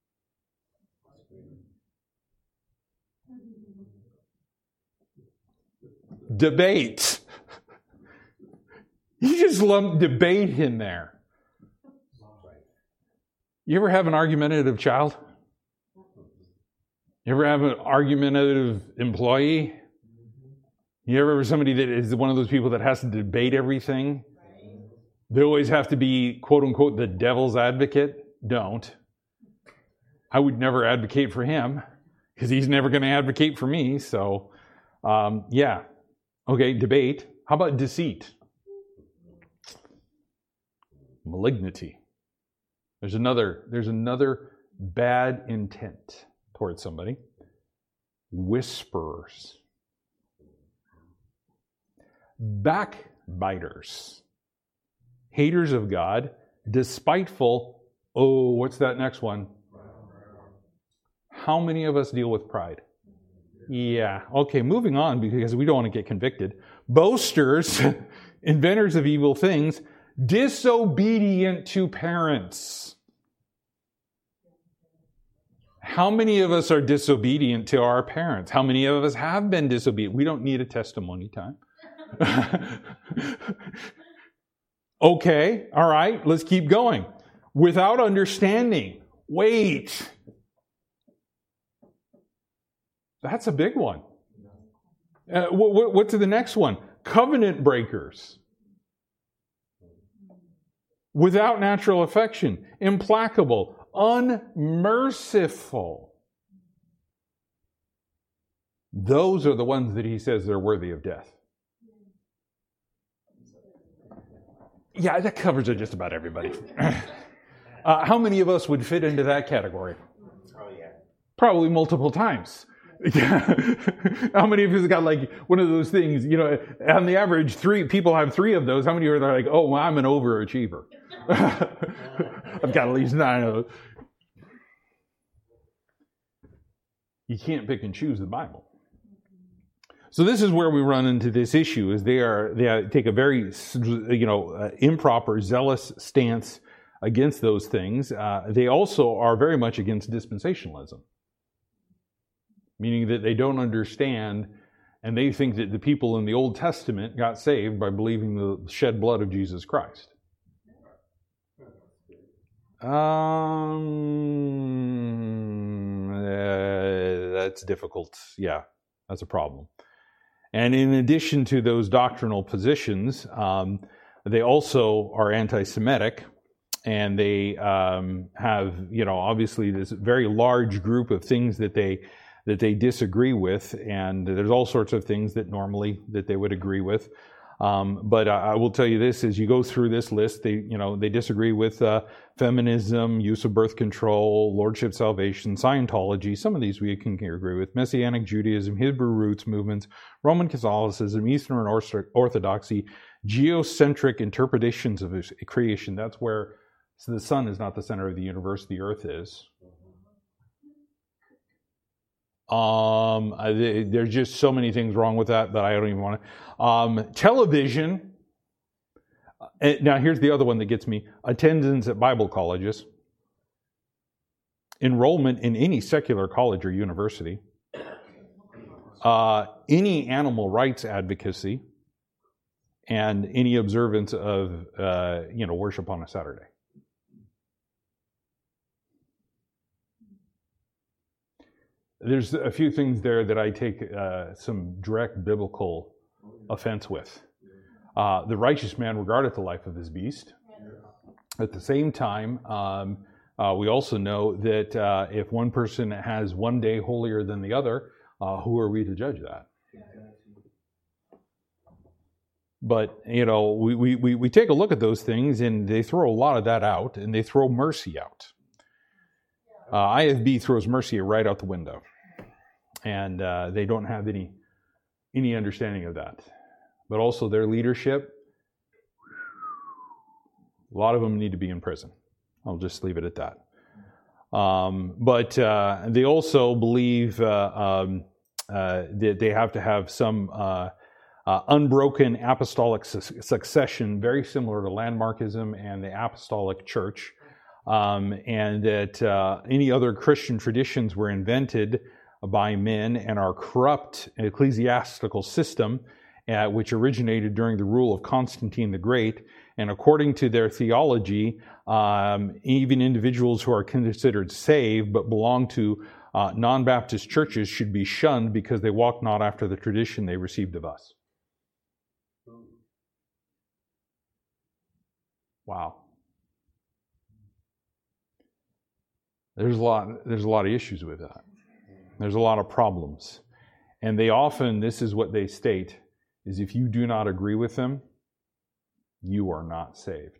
Debate. You just lump debate in there. You ever have an argumentative child? You ever have an argumentative employee? You ever have somebody that is one of those people that has to debate everything? They always have to be, quote unquote, the devil's advocate? Don't. I would never advocate for him, because he's never going to advocate for me. So, yeah. Okay, debate. How about deceit? Malignity. There's another bad intent towards somebody. Whisperers. Backbiters. Haters of God. Despiteful. Oh, what's that next one? How many of us deal with pride? Yeah. Okay, moving on, because we don't want to get convicted. Boasters, inventors of evil things, disobedient to parents. How many of us are disobedient to our parents? How many of us have been disobedient? We don't need a testimony time. Okay, all right, let's keep going. Without understanding. Wait. That's a big one. What's the next one? Covenant breakers. Without natural affection. Implacable. Unmerciful. Those are the ones that he says they're worthy of death. Yeah, that covers it just about everybody. How many of us would fit into that category? Oh, yeah. Probably multiple times. How many of us got like one of those things, on the average, 3 people have 3 of those. How many are like, oh, well, I'm an overachiever. I've got at least 9 of those. You can't pick and choose the Bible. So this is where we run into this issue, is they take a very, improper, zealous stance against those things. They also are very much against dispensationalism, meaning that they don't understand, and they think that the people in the Old Testament got saved by believing the shed blood of Jesus Christ. That's difficult. Yeah, that's a problem. And in addition to those doctrinal positions, they also are anti-Semitic, and they have, obviously this very large group of things that they disagree with, and there's all sorts of things that normally that they would agree with. But I will tell you this: as you go through this list, they disagree with feminism, use of birth control, lordship salvation, Scientology. Some of these we can agree with. Messianic Judaism, Hebrew roots movements, Roman Catholicism, Eastern Orthodoxy, geocentric interpretations of creation. That's where the sun is not the center of the universe; the earth is. There's just so many things wrong with that I don't even want to. Television. Now, here's the other one that gets me. Attendance at Bible colleges. Enrollment in any secular college or university. Any animal rights advocacy. And any observance of, worship on a Saturday. There's a few things there that I take some direct biblical offense with. The righteous man regardeth the life of his beast. At the same time, we also know that if one person has one day holier than the other, who are we to judge that? But, we take a look at those things and they throw a lot of that out, and they throw mercy out. IFB throws mercy right out the window. And they don't have any understanding of that. But also their leadership, a lot of them need to be in prison. I'll just leave it at that. But they also believe that they have to have some unbroken apostolic succession, very similar to landmarkism and the apostolic church, and that any other Christian traditions were invented by men and our corrupt ecclesiastical system, which originated during the rule of Constantine the Great. And according to their theology, even individuals who are considered saved but belong to non-Baptist churches should be shunned because they walk not after the tradition they received of us. Wow. There's a lot of issues with that. There's a lot of problems. And they often, this is what they state, is if you do not agree with them, you are not saved.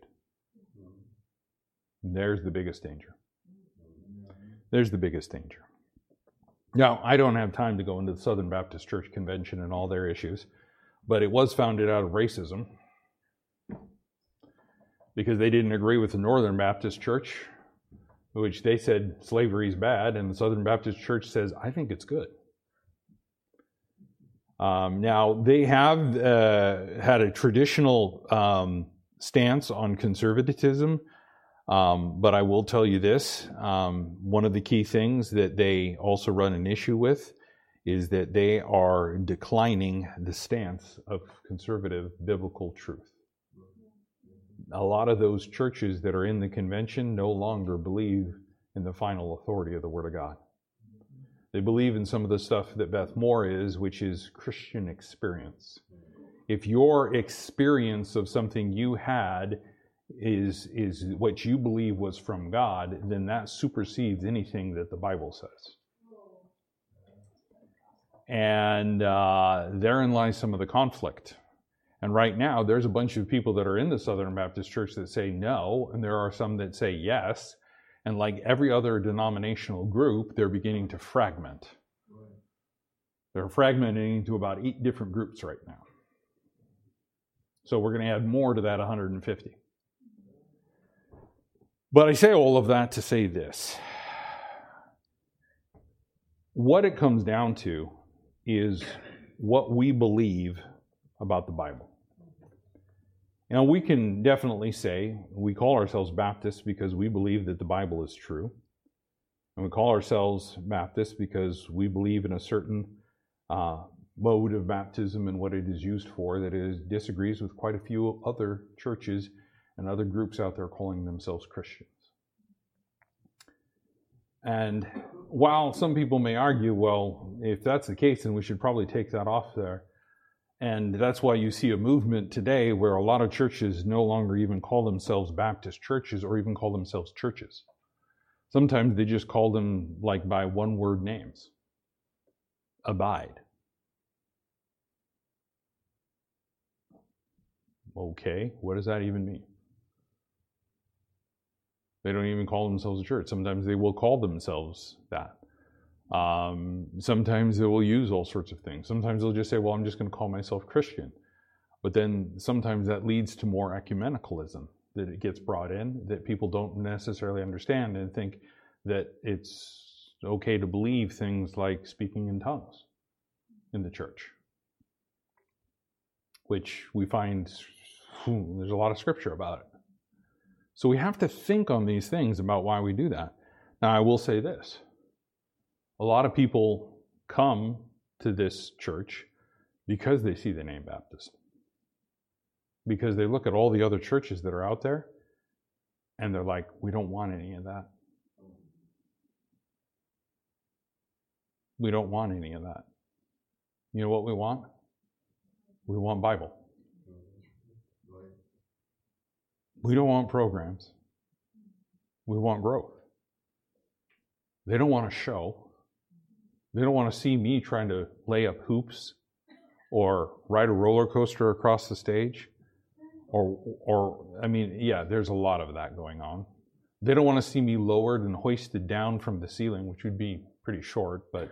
There's the biggest danger. There's the biggest danger. Now, I don't have time to go into the Southern Baptist Church Convention and all their issues, but it was founded out of racism because they didn't agree with the Northern Baptist Church, which they said slavery is bad, and the Southern Baptist Church says, I think it's good. Now, they have had a traditional stance on conservatism, but I will tell you this. One of the key things that they also run an issue with is that they are declining the stance of conservative biblical truth. A lot of those churches that are in the convention no longer believe in the final authority of the Word of God. They believe in some of the stuff that Beth Moore is, which is Christian experience. If your experience of something you had is what you believe was from God, then that supersedes anything that the Bible says. And therein lies some of the conflict. And right now, there's a bunch of people that are in the Southern Baptist Church that say no, and there are some that say yes. And like every other denominational group, they're beginning to fragment. They're fragmenting into about 8 different groups right now. So we're going to add more to that 150. But I say all of that to say this. What it comes down to is what we believe about the Bible. Now, we can definitely say we call ourselves Baptists because we believe that the Bible is true. And we call ourselves Baptists because we believe in a certain mode of baptism and what it is used for that disagrees with quite a few other churches and other groups out there calling themselves Christians. And while some people may argue, well, if that's the case, then we should probably take that off there. And that's why you see a movement today where a lot of churches no longer even call themselves Baptist churches or even call themselves churches. Sometimes they just call them like by one-word names. Abide. Okay, what does that even mean? They don't even call themselves a church. Sometimes they will call themselves that. Sometimes they will use all sorts of things. Sometimes they'll just say, well, I'm just going to call myself Christian. But then sometimes that leads to more ecumenicalism, that it gets brought in, that people don't necessarily understand and think that it's okay to believe things like speaking in tongues in the church, which we find there's a lot of scripture about it. So we have to think on these things about why we do that. Now, I will say this. A lot of people come to this church because they see the name Baptist. Because they look at all the other churches that are out there, and they're like, we don't want any of that. We don't want any of that. You know what we want? We want Bible. We don't want programs. We want growth. They don't want a show. They don't want to see me trying to lay up hoops or ride a roller coaster across the stage. There's a lot of that going on. They don't want to see me lowered and hoisted down from the ceiling, which would be pretty short, but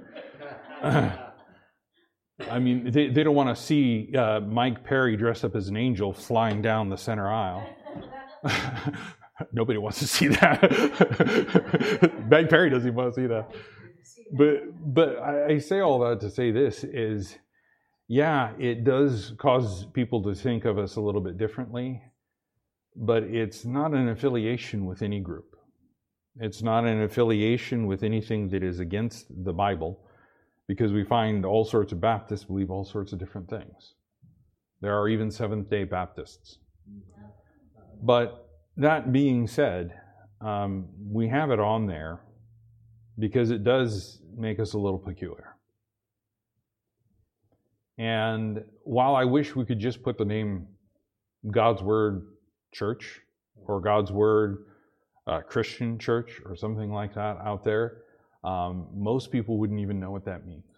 they don't want to see Mike Perry dressed up as an angel flying down the center aisle. Nobody wants to see that. Mike Perry doesn't even want to see that. But I say all that to say this is, yeah, it does cause people to think of us a little bit differently, but it's not an affiliation with any group. It's not an affiliation with anything that is against the Bible, because we find all sorts of Baptists believe all sorts of different things. There are even Seventh-day Baptists. But that being said, we have it on there because it does make us a little peculiar. And while I wish we could just put the name God's Word Church or God's Word Christian Church or something like that out there, most people wouldn't even know what that means.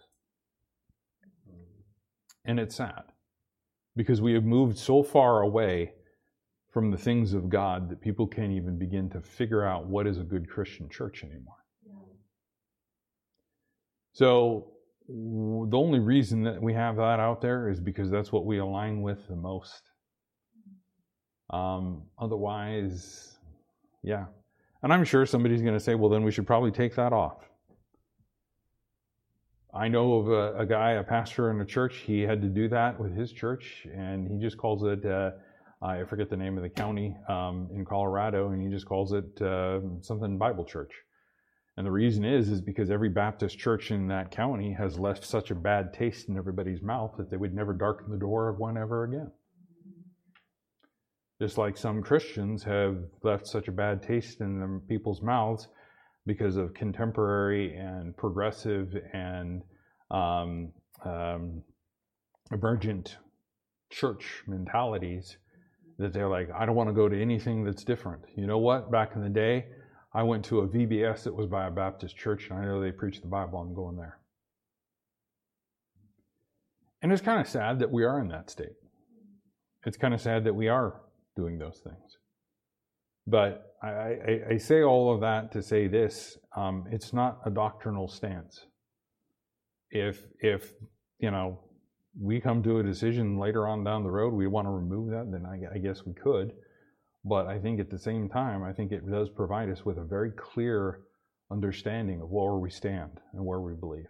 And it's sad because we have moved so far away from the things of God that people can't even begin to figure out what is a good Christian church anymore. So the only reason that we have that out there is because that's what we align with the most. Otherwise, yeah. And I'm sure somebody's going to say, well, then we should probably take that off. I know of a guy, a pastor in a church, he had to do that with his church, and he just calls it, I forget the name of the county in Colorado, and he just calls it something Bible Church. And the reason is because every Baptist church in that county has left such a bad taste in everybody's mouth that they would never darken the door of one ever again. Just like some Christians have left such a bad taste in the people's mouths because of contemporary and progressive and emergent church mentalities, that they're like, I don't want to go to anything that's different. You know what? Back in the day, I went to a VBS that was by a Baptist church, and I know they preach the Bible. I'm going there. And it's kind of sad that we are in that state. It's kind of sad that we are doing those things. But I say all of that to say this, it's not a doctrinal stance. If we come to a decision later on down the road, we want to remove that, then I guess we could. But I think at the same time, I think it does provide us with a very clear understanding of where we stand and where we believe.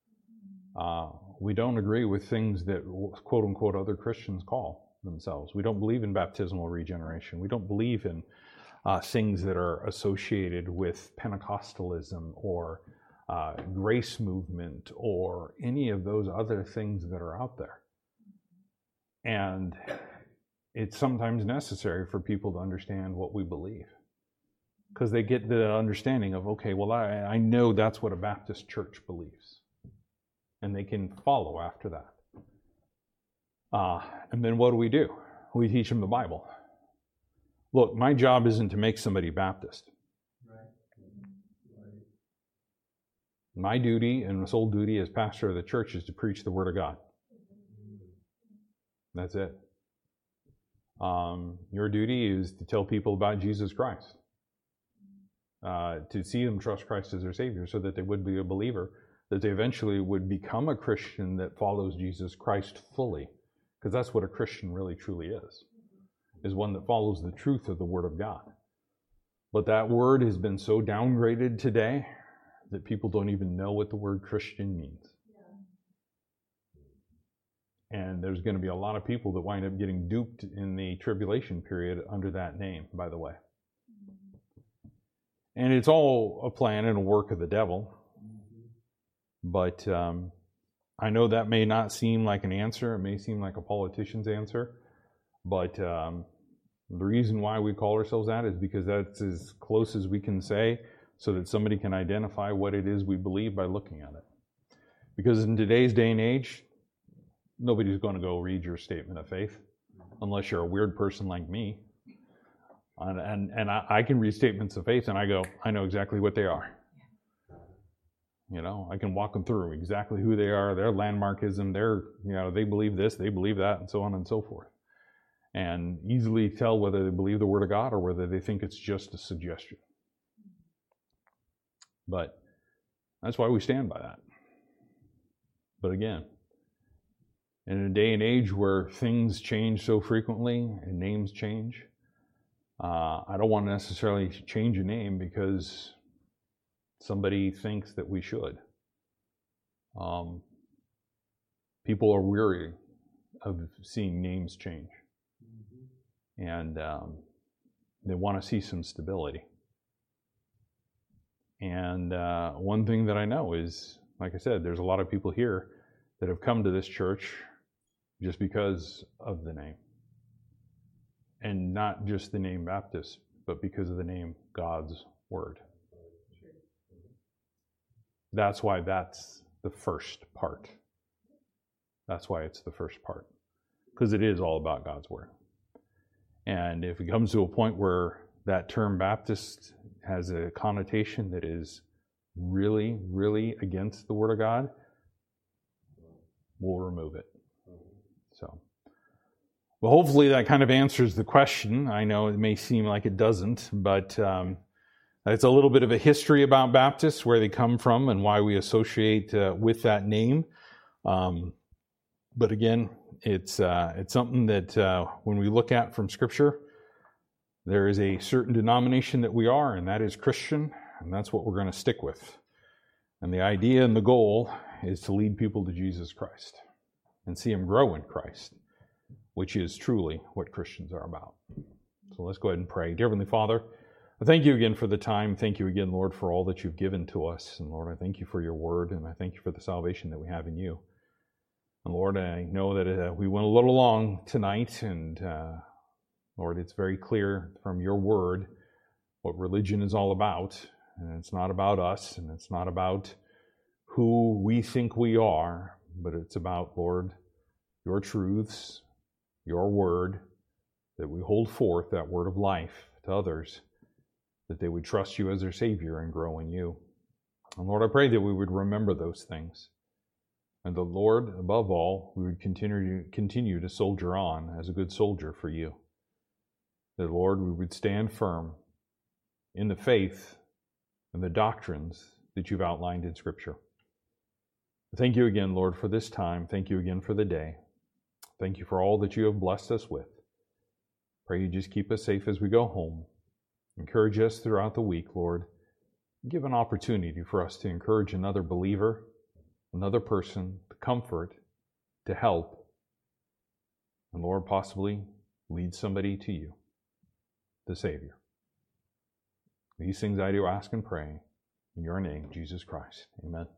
We don't agree with things that, quote unquote, other Christians call themselves. We don't believe in baptismal regeneration. We don't believe in things that are associated with Pentecostalism or grace movement or any of those other things that are out there. And it's sometimes necessary for people to understand what we believe, because they get the understanding of, okay, well, I know that's what a Baptist church believes, and they can follow after that. And then what do? We teach them the Bible. Look, my job isn't to make somebody Baptist. My duty and sole duty as pastor of the church is to preach the Word of God. That's it. Your duty is to tell people about Jesus Christ, to see them trust Christ as their Savior so that they would be a believer, that they eventually would become a Christian that follows Jesus Christ fully, because that's what a Christian really truly is one that follows the truth of the Word of God. But that word has been so downgraded today that people don't even know what the word Christian means. And there's going to be a lot of people that wind up getting duped in the tribulation period under that name, by the way. And it's all a plan and a work of the devil. But I know that may not seem like an answer. It may seem like a politician's answer. But the reason why we call ourselves that is because that's as close as we can say so that somebody can identify what it is we believe by looking at it. Because in today's day and age, nobody's going to go read your statement of faith unless you're a weird person like me. And I can read statements of faith and I know exactly what they are. You know, I can walk them through exactly who they are, their landmarkism, they believe this, they believe that, and so on and so forth. And easily tell whether they believe the Word of God or whether they think it's just a suggestion. But that's why we stand by that. But again, in a day and age where things change so frequently and names change, I don't want to necessarily change a name because somebody thinks that we should. People are weary of seeing names change. And they want to see some stability. And one thing that I know is, like I said, there's a lot of people here that have come to this church just because of the name. And not just the name Baptist, but because of the name God's Word. That's why that's the first part. That's why it's the first part. Because it is all about God's Word. And if it comes to a point where that term Baptist has a connotation that is really, really against the Word of God, we'll remove it. So, well, hopefully that kind of answers the question. I know it may seem like it doesn't, but it's a little bit of a history about Baptists, where they come from and why we associate with that name. But again, it's something that when we look at from Scripture, there is a certain denomination that we are, and that is Christian, and that's what we're going to stick with. And the idea and the goal is to lead people to Jesus Christ and see them grow in Christ, which is truly what Christians are about. So let's go ahead and pray. Dear Heavenly Father, I thank you again for the time. Thank you again, Lord, for all that you've given to us. And Lord, I thank you for your word, and I thank you for the salvation that we have in you. And Lord, I know that we went a little long tonight, and Lord, it's very clear from your word what religion is all about. And it's not about us, and it's not about who we think we are, but it's about, Lord, your truths, your word, that we hold forth, that word of life to others, that they would trust you as their Savior and grow in you. And Lord, I pray that we would remember those things. And the Lord, above all, we would continue to soldier on as a good soldier for you. That, Lord, we would stand firm in the faith and the doctrines that you've outlined in Scripture. Thank you again, Lord, for this time. Thank you again for the day. Thank you for all that you have blessed us with. Pray you just keep us safe as we go home. Encourage us throughout the week, Lord. Give an opportunity for us to encourage another believer, another person, to comfort, to help, and Lord, possibly lead somebody to you, the Savior. These things I do ask and pray in your name, Jesus Christ. Amen.